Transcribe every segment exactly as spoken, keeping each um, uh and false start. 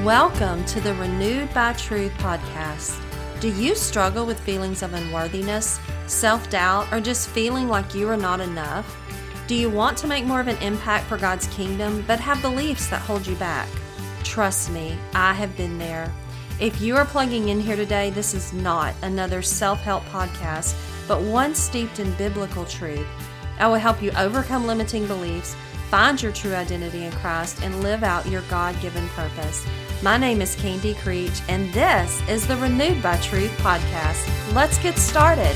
Welcome to the Renewed by Truth podcast. Do you struggle with feelings of unworthiness, self-doubt, or just feeling like you are not enough? Do you want to make more of an impact for God's kingdom, but have beliefs that hold you back? Trust me, I have been there. If you are plugging in here today, this is not another self-help podcast, but one steeped in biblical truth. I will help you overcome limiting beliefs, find your true identity in Christ, and live out your God-given purpose. My name is Candy Creech, and this is the Renewed by Truth podcast. Let's get started.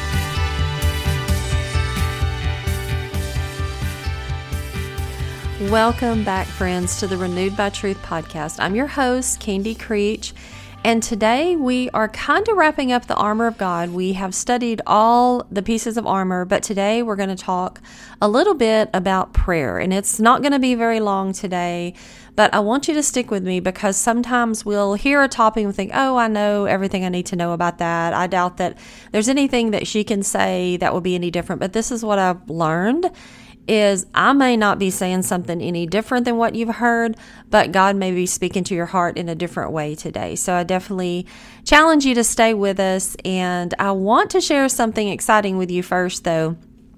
Welcome back, friends, to the Renewed by Truth podcast. I'm your host, Candy Creech, and today we are kind of wrapping up the armor of God. We have studied all the pieces of armor, but today we're going to talk a little bit about prayer, and it's not going to be very long today, but I want you to stick with me because sometimes we'll hear a topic and think, oh, I know everything I need to know about that. I doubt that there's anything that she can say that will be any different, but this is what I've learned. Is I may not be saying something any different than what you've heard, but God may be speaking to your heart in a different way today. So I definitely challenge you to stay with us. And I want to share something exciting with you first, though.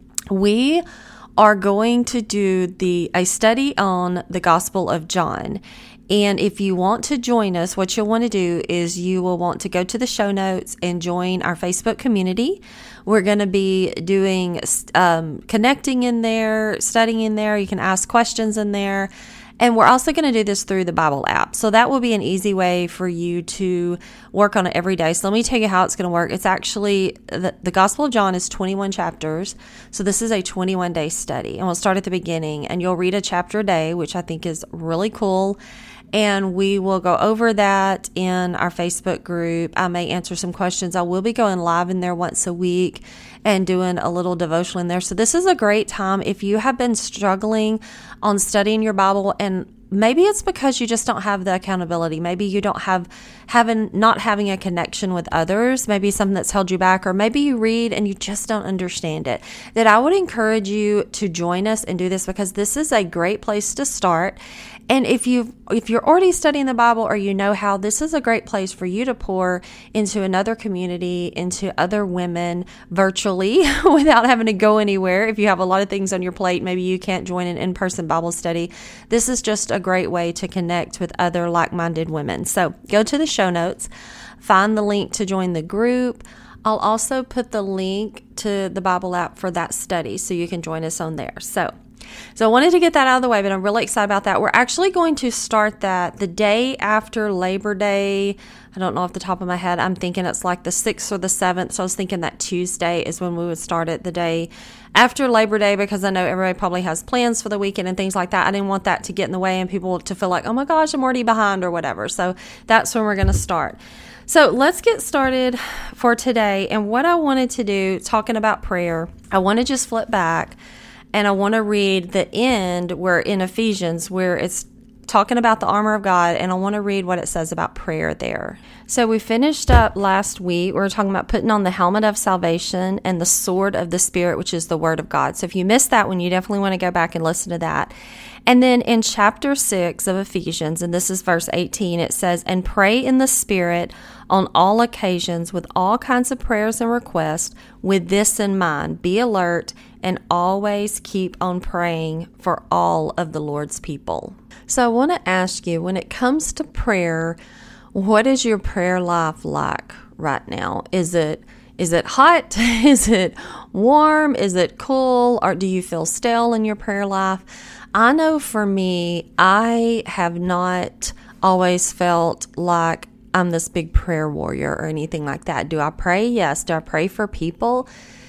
We are going to do the a study on the Gospel of John. And if you want to join us, what you'll want to do is you will want to go to the show notes and join our Facebook community. We're going to be doing um, connecting in there, studying in there. You can ask questions in there. And we're also going to do this through the Bible app. So that will be an easy way for you to work on it every day. So let me tell you how it's going to work. It's actually, the, the Gospel of John is twenty-one chapters. So this is a twenty-one day study. And we'll start at the beginning. And you'll read a chapter a day, which I think is really cool. And we will go over that in our Facebook group. I may answer some questions. I will be going live in there once a week and doing a little devotional in there. So this is a great time if you have been struggling on studying your Bible, and maybe it's because you just don't have the accountability. Maybe you don't have having not having a connection with others. Maybe something that's held you back, or maybe you read and you just don't understand it. That I would encourage you to join us and do this because this is a great place to start. And if you if you're already studying the Bible or you know how, this is a great place for you to pour into another community, into other women virtually without having to go anywhere. If you have a lot of things on your plate, maybe you can't join an in-person Bible study. This is just a great way to connect with other like-minded women. So go to the show notes, find the link to join the group. I'll also put the link to the Bible app for that study so you can join us on there. So So I wanted to get that out of the way, but I'm really excited about that. We're actually going to start that the day after Labor Day. I don't know off the top of my head. I'm thinking it's like the sixth or the seventh. So I was thinking that Tuesday is when we would start it, the day after Labor Day, because I know everybody probably has plans for the weekend and things like that. I didn't want that to get in the way and people to feel like, oh my gosh, I'm already behind or whatever. So that's when we're going to start. So let's get started for today. And what I wanted to do, talking about prayer, I want to just flip back. And I want to read the end where in Ephesians where it's talking about the armor of God, and I want to read what it says about prayer there. So we finished up last week. We were talking about putting on the helmet of salvation and the sword of the Spirit, which is the Word of God. So if you missed that one, you definitely want to go back and listen to that. And then in chapter six of Ephesians, and this is verse eighteen, it says, "And pray in the Spirit on all occasions with all kinds of prayers and requests. With this in mind, be alert and always keep on praying for all of the Lord's people." So I want to ask you, when it comes to prayer, what is your prayer life like right now? Is it is it hot? Is it warm? Is it cool? Or do you feel stale in your prayer life? I know for me, I have not always felt like I'm this big prayer warrior or anything like that. Do I pray? Yes. Do I pray for people?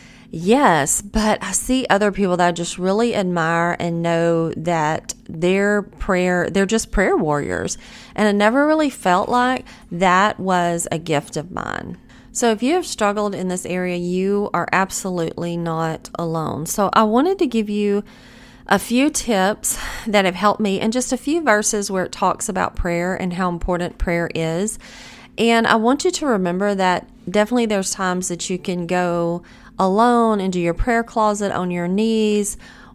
Yes, but I see other people that I just really admire and know that their prayer, they're just prayer warriors. And I never really felt like that was a gift of mine. So if you have struggled in this area, you are absolutely not alone. So I wanted to give you a few tips that have helped me and just a few verses where it talks about prayer and how important prayer is. And I want you to remember that definitely there's times that you can go alone into your prayer closet on your knees,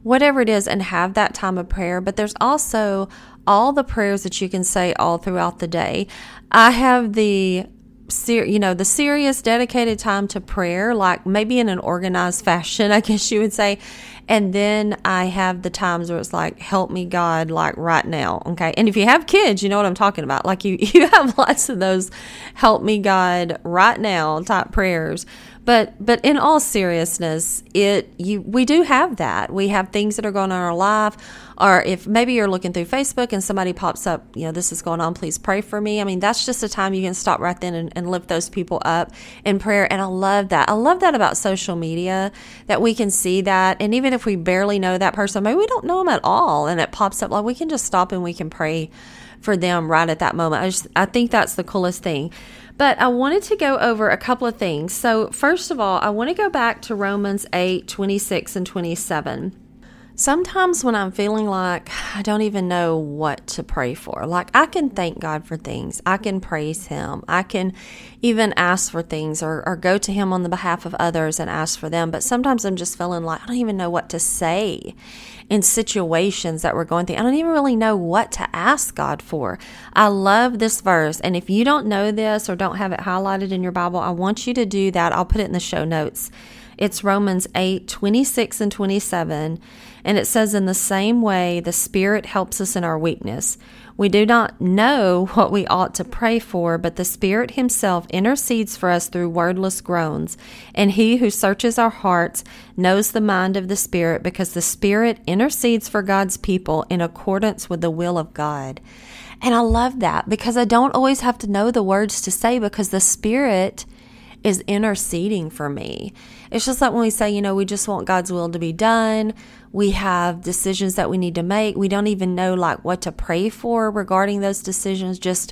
whatever it is, and have that time of prayer. But there's also all the prayers that you can say all throughout the day. I have the Ser- you know, the serious dedicated time to prayer, like maybe in an organized fashion, I guess you would say. And then I have the times where it's like, help me God, like right now. Okay. And if you have kids, you know what I'm talking about. Like you, you have lots of those help me God right now type prayers. But, but in all seriousness, it, you, we do have that. We have things that are going on in our life, or if maybe you're looking through Facebook and somebody pops up, you know, this is going on, please pray for me. I mean, that's just a time you can stop right then and, and lift those people up in prayer. And I love that. I love that about social media, that we can see that. And even if we barely know that person, maybe we don't know them at all, and it pops up, like we can just stop and we can pray for them right at that moment. I just, I think that's the coolest thing. But I wanted to go over a couple of things. So first of all, I want to go back to Romans eight, twenty-six and twenty-seven. Sometimes when I'm feeling like I don't even know what to pray for, like I can thank God for things. I can praise Him. I can even ask for things, or, or go to Him on the behalf of others and ask for them. But sometimes I'm just feeling like I don't even know what to say in situations that we're going through. I don't even really know what to ask God for. I love this verse. And if you don't know this or don't have it highlighted in your Bible, I want you to do that. I'll put it in the show notes. It's Romans eight, twenty-six and twenty-seven. And it says, in the same way, the Spirit helps us in our weakness. We do not know what we ought to pray for, but the Spirit Himself intercedes for us through wordless groans. And He who searches our hearts knows the mind of the Spirit, because the Spirit intercedes for God's people in accordance with the will of God. And I love that, because I don't always have to know the words to say, because the Spirit is interceding for me. It's just like when we say, you know, we just want God's will to be done. We have decisions that we need to make. We don't even know like what to pray for regarding those decisions. Just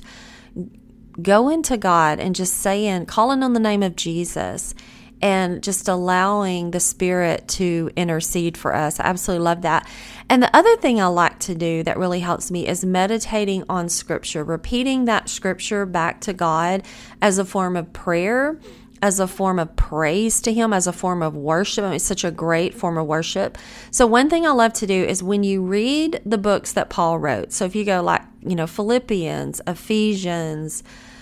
go into God and just saying, calling on the name of Jesus, and just allowing the Spirit to intercede for us. I absolutely love that. And the other thing I like to do that really helps me is meditating on Scripture, repeating that Scripture back to God as a form of prayer, as a form of praise to Him, as a form of worship. I mean, it's such a great form of worship. So one thing I love to do is when you read the books that Paul wrote, so if you go like, you know, Philippians, Ephesians,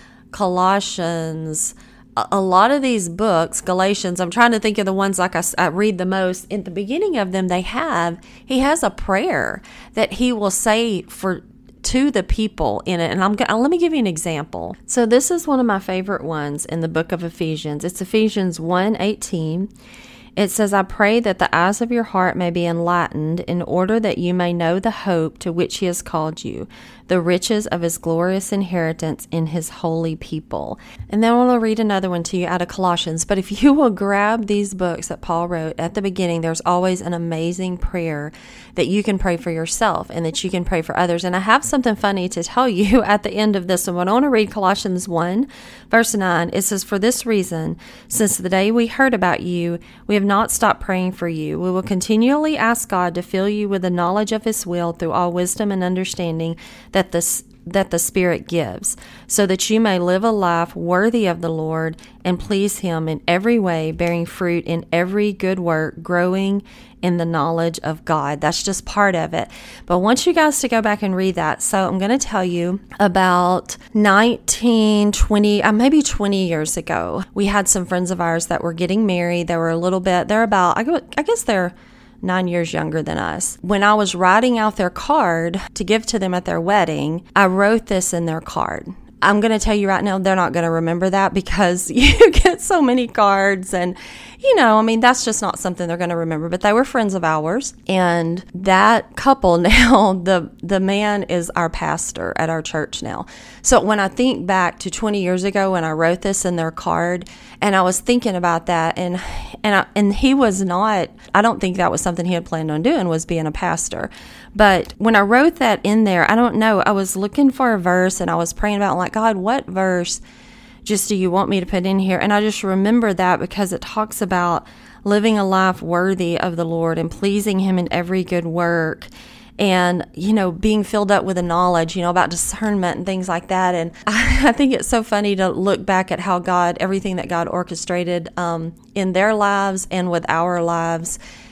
Colossians, a lot of these books, Galatians, I'm trying to think of the ones like I, I read the most. In the beginning of them, they have, he has a prayer that he will say for to the people in it. And I'm going let me give you an example. So this is one of my favorite ones in the book of Ephesians. It's Ephesians one eighteen. It says, I pray that the eyes of your heart may be enlightened, in order that you may know the hope to which He has called you, the riches of His glorious inheritance in His holy people. And then we'll read another one to you out of Colossians. But if you will grab these books that Paul wrote at the beginning, there's always an amazing prayer that you can pray for yourself and that you can pray for others. And I have something funny to tell you at the end of this one. I want to read Colossians one, verse nine. It says, for this reason, since the day we heard about you, we have not stopped praying for you. We will continually ask God to fill you with the knowledge of His will through all wisdom and understanding that the, that the Spirit gives, so that you may live a life worthy of the Lord and please Him in every way, bearing fruit in every good work, growing in the knowledge of God. That's just part of it. But I want you guys to go back and read that. So I'm going to tell you about nineteen, twenty, uh, maybe twenty years ago. We had some friends of ours that were getting married. They were a little bit, they're about, I guess they're nine years younger than us. When I was writing out their card to give to them at their wedding, I wrote this in their card. I'm going to tell you right now, they're not going to remember that, because you get so many cards and, you know, I mean, that's just not something they're going to remember. But they were friends of ours. And that couple now, the, the man is our pastor at our church now. So when I think back to twenty years ago when I wrote this in their card, and I was thinking about that, and and I, and he was not, I don't think that was something he had planned on doing, was being a pastor. But when I wrote that in there, I don't know, I was looking for a verse, and I was praying about, like, God, what verse just do you want me to put in here? And I just remember that because it talks about living a life worthy of the Lord and pleasing Him in every good work. And, you know, being filled up with the knowledge, you know, about discernment and things like that. And I, I think it's so funny to look back at how God, everything that God orchestrated um, in their lives and with our lives.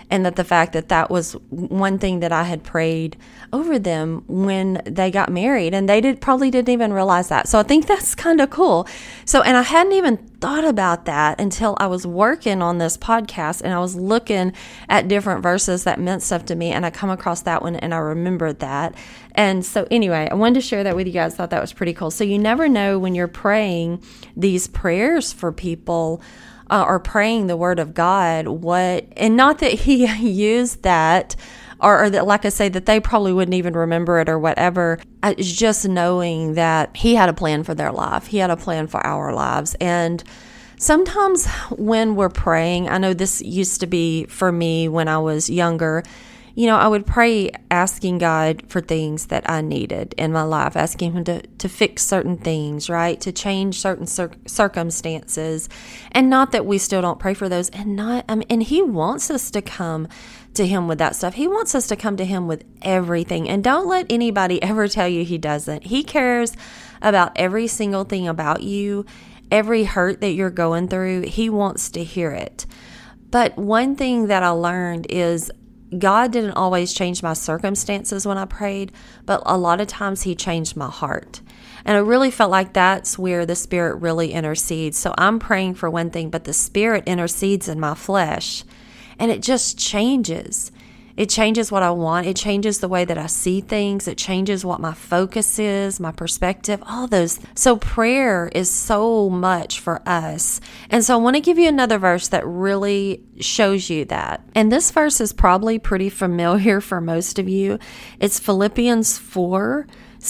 and that the fact that that was one thing that I had prayed over them when they got married, and they did probably didn't even realize that. So I think that's kind of cool. So, and I hadn't even thought about that until I was working on this podcast, and I was looking at different verses that meant stuff to me, and I come across that one, and I remembered that. And so anyway, I wanted to share that with you guys. Thought that was pretty cool. So you never know when you're praying these prayers for people, uh, or praying the word of God, what, and not that he used that, or, or that, like I say, that they probably wouldn't even remember it or whatever. It's just knowing that he had a plan for their life. He had a plan for our lives. And sometimes when we're praying, I know this used to be for me when I was younger, you know, I would pray asking God for things that I needed in my life, asking him to, to fix certain things, right? To change certain cir- circumstances. And not that we still don't pray for those. And not, I mean, and he wants us to come to him with that stuff. He wants us to come to him with everything. And don't let anybody ever tell you he doesn't. He cares about every single thing about you, every hurt that you're going through. He wants to hear it. But one thing that I learned is God didn't always change my circumstances when I prayed, but a lot of times he changed my heart. And I really felt like that's where the Spirit really intercedes. So I'm praying for one thing, but the Spirit intercedes in my flesh, and it just changes. It changes what I want. It changes the way that I see things. It changes what my focus is, my perspective, all those. So prayer is so much for us. And so I want to give you another verse that really shows you that. And this verse is probably pretty familiar for most of you. It's Philippians four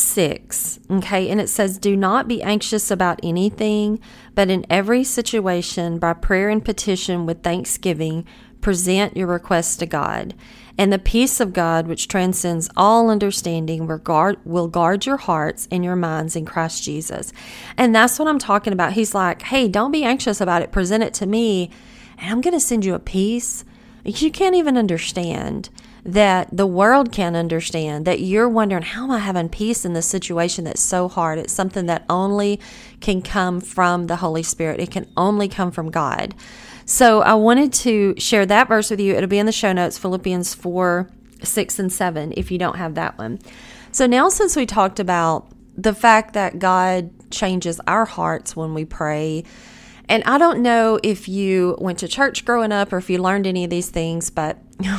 six. Okay. And it says, "Do not be anxious about anything, but in every situation, by prayer and petition with thanksgiving, present your requests to God. And the peace of God, which transcends all understanding, will guard, will guard your hearts and your minds in Christ Jesus." And that's what I'm talking about. He's like, hey, don't be anxious about it. Present it to me, and I'm going to send you a peace you can't even understand, that the world can't understand, that you're wondering, how am I having peace in this situation that's so hard? It's something that only can come from the Holy Spirit. It can only come from God. So I wanted to share that verse with you. It'll be in the show notes, Philippians four, six, and seven, if you don't have that one. So now, since we talked about the fact that God changes our hearts when we pray, and I don't know if you went to church growing up or if you learned any of these things, but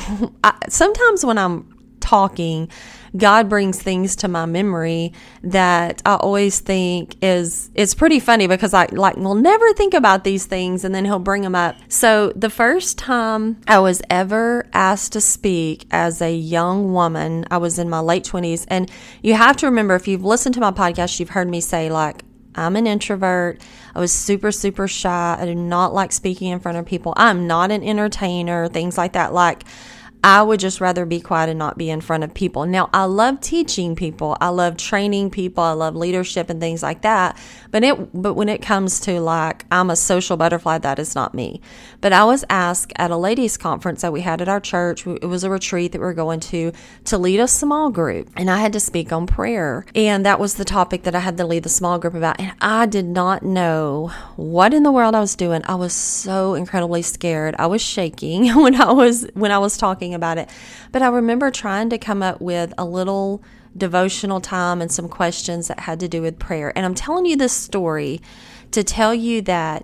I, sometimes when I'm talking, God brings things to my memory that I always think is, it's pretty funny because I like will never think about these things, and then he'll bring them up. So the first time I was ever asked to speak as a young woman, I was in my late twenties. And you have to remember, if you've listened to my podcast, you've heard me say, like, I'm an introvert. I was super, super shy. I do not like speaking in front of people. I'm not an entertainer, things like that. Like, I would just rather be quiet and not be in front of people. Now, I love teaching people. I love training people. I love leadership and things like that. But it, but when it comes to like, I'm a social butterfly, that is not me. But I was asked at a ladies' conference that we had at our church. It was a retreat that we were going to, to lead a small group. And I had to speak on prayer. And that was the topic that I had to lead the small group about. And I did not know what in the world I was doing. I was so incredibly scared. I was shaking when I was, when I was talking about it. But I remember trying to come up with a little devotional time and some questions that had to do with prayer. And I'm telling you this story to tell you that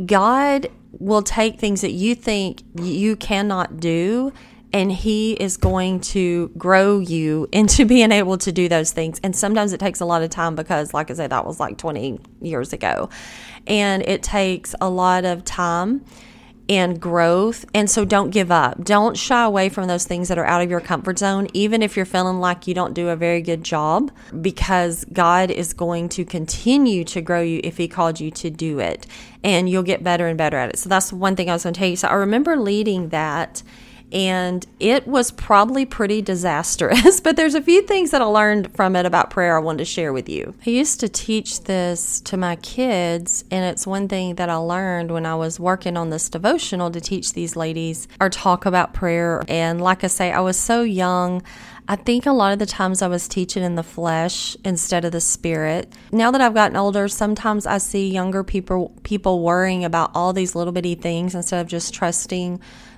God will take things that you think you cannot do, and he is going to grow you into being able to do those things. And sometimes it takes a lot of time because, like I said, that was like twenty years ago. And it takes a lot of time and growth. And so don't give up. Don't shy away from those things that are out of your comfort zone, even if you're feeling like you don't do a very good job, because God is going to continue to grow you if he called you to do it, and you'll get better and better at it. So that's one thing I was going to tell you. So I remember leading that, and it was probably pretty disastrous, but there's a few things that I learned from it about prayer I wanted to share with you. I used to teach this to my kids, and it's one thing that I learned when I was working on this devotional to teach these ladies or talk about prayer. And like I say, I was so young. I think a lot of the times I was teaching in the flesh instead of the spirit. Now that I've gotten older, sometimes I see younger people people worrying about all these little bitty things instead of just trusting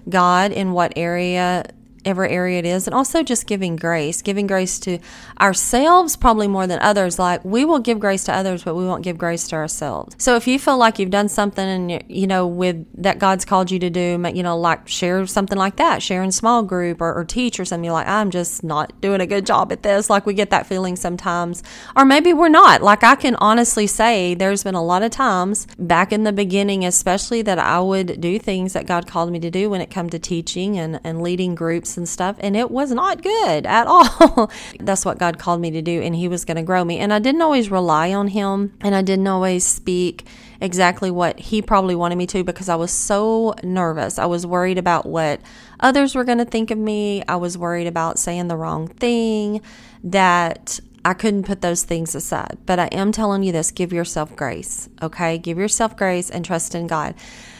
God in what area every area it is, and also just giving grace, giving grace to ourselves probably more than others. Like, we will give grace to others, but we won't give grace to ourselves. So if you feel like you've done something and, you know, with that God's called you to do, you know, like share something like that, share in small group or, or teach or something, you're like, I'm just not doing a good job at this. Like, we get that feeling sometimes, or maybe we're not. Like, I can honestly say there's been a lot of times back in the beginning, especially, that I would do things that God called me to do when it come to teaching and, and leading groups and stuff, and it was not good at all. That's what God called me to do, and He was going to grow me. And I didn't always rely on Him, and I didn't always speak exactly what He probably wanted me to, because I was so nervous. I was worried about what others were going to think of me. I was worried about saying the wrong thing, that I couldn't put those things aside. But I am telling you this, give yourself grace, okay? Give yourself grace and trust in God.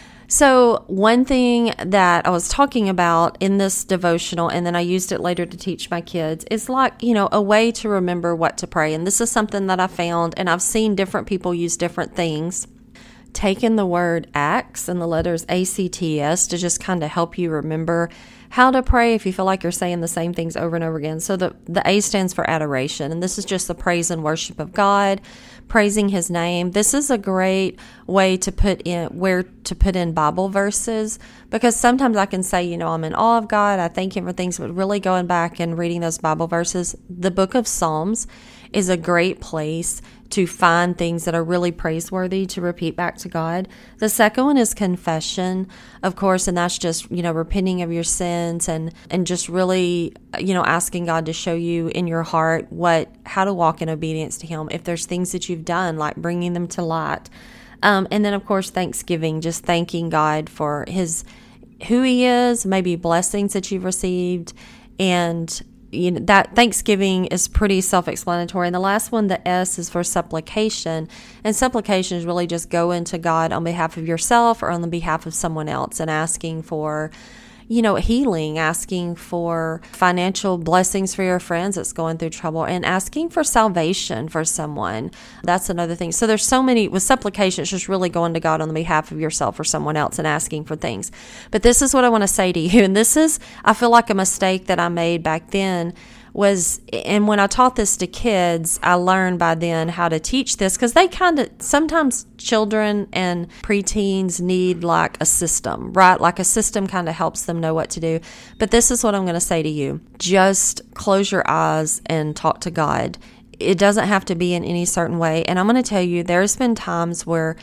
So one thing that I was talking about in this devotional, and then I used it later to teach my kids, is like, you know, a way to remember what to pray. And this is something that I found, and I've seen different people use different things. Taking the word acts and the letters A C T S to just kind of help you remember how to pray if you feel like you're saying the same things over and over again. So the, the A stands for adoration, and this is just the praise and worship of God, praising His name. This is a great way to put in, where to put in Bible verses, because sometimes I can say, you know, I'm in awe of God, I thank Him for things, but really going back and reading those Bible verses, the book of Psalms is a great place to find things that are really praiseworthy to repeat back to God. The second one is confession, of course, and that's just, you know, repenting of your sins and, and just really, you know, asking God to show you in your heart what, how to walk in obedience to Him. If there's things that you've done, like bringing them to light. Um, and then, of course, thanksgiving, just thanking God for His, who He is, maybe blessings that you've received, and you know, that Thanksgiving is pretty self-explanatory. And the last one, the S, is for supplication. And supplication is really just going to God on behalf of yourself or on the behalf of someone else and asking for, you know, healing, asking for financial blessings for your friends that's going through trouble, and asking for salvation for someone. That's another thing. So there's so many, with supplication, it's just really going to God on the behalf of yourself or someone else and asking for things. But this is what I want to say to you, and this is, I feel like a mistake that I made back then was, and when I taught this to kids, I learned by then how to teach this, because they kind of, sometimes children and preteens need like a system, right? Like a system kind of helps them know what to do. But this is what I'm going to say to you. Just close your eyes and talk to God. It doesn't have to be in any certain way. And I'm going to tell you, there's been times where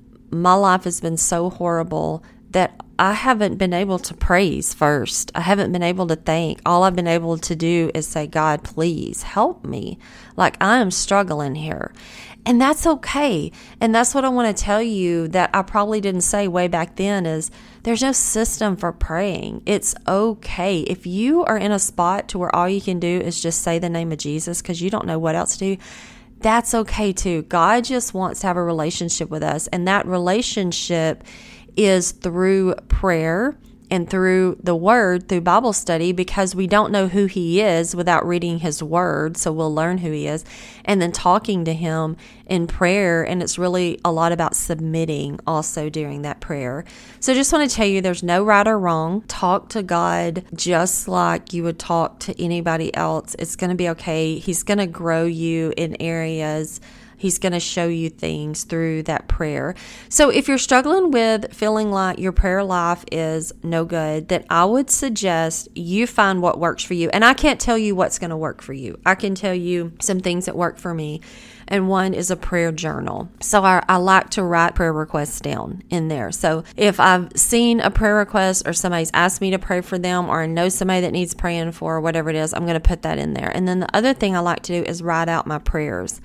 my life has been so horrible that I haven't been able to praise first. I haven't been able to thank. All I've been able to do is say, God, please help me. Like, I am struggling here. And that's okay. And that's what I want to tell you that I probably didn't say way back then is there's no system for praying. It's okay. If you are in a spot to where all you can do is just say the name of Jesus because you don't know what else to do, that's okay too. God just wants to have a relationship with us. And that relationship is through prayer and through the Word, through Bible study, because we don't know who He is without reading His Word, so we'll learn who He is, and then talking to Him in prayer, and it's really a lot about submitting also during that prayer. So just want to tell you, there's no right or wrong. Talk to God just like you would talk to anybody else. It's going to be okay. He's going to grow you in areas. He's going to show you things through that prayer. So if you're struggling with feeling like your prayer life is no good, then I would suggest you find what works for you. And I can't tell you what's going to work for you. I can tell you some things that work for me. And one is a prayer journal. So I, I like to write prayer requests down in there. So if I've seen a prayer request or somebody's asked me to pray for them, or I know somebody that needs praying for, or whatever it is, I'm going to put that in there. And then the other thing I like to do is write out my prayers.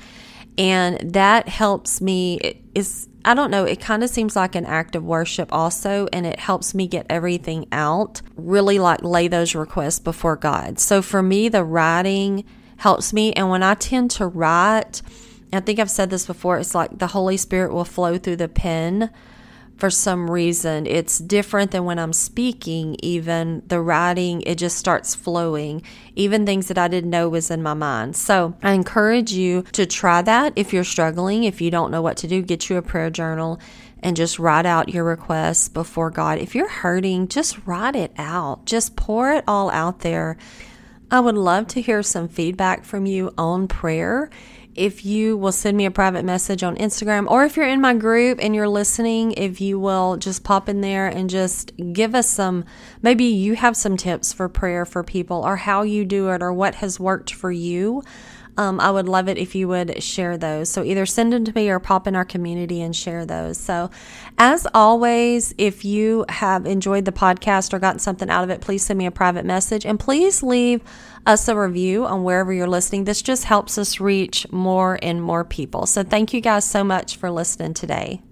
And that helps me. It's, I don't know, it kind of seems like an act of worship also, and it helps me get everything out, really like lay those requests before God. So for me, the writing helps me. And when I tend to write, I think I've said this before, it's like the Holy Spirit will flow through the pen. For some reason, it's different than when I'm speaking. Even the writing, it just starts flowing, even things that I didn't know was in my mind. So I encourage you to try that. If you're struggling, if you don't know what to do, get you a prayer journal and just write out your requests before God. If you're hurting, just write it out. Just pour it all out there. I would love to hear some feedback from you on prayer. If you will send me a private message on Instagram, or if you're in my group and you're listening, if you will just pop in there and just give us some, maybe you have some tips for prayer for people, or how you do it, or what has worked for you. Um, I would love it if you would share those. So either send them to me or pop in our community and share those. So as always, if you have enjoyed the podcast or gotten something out of it, please send me a private message, and please leave us a review on wherever you're listening. This just helps us reach more and more people. So thank you guys so much for listening today.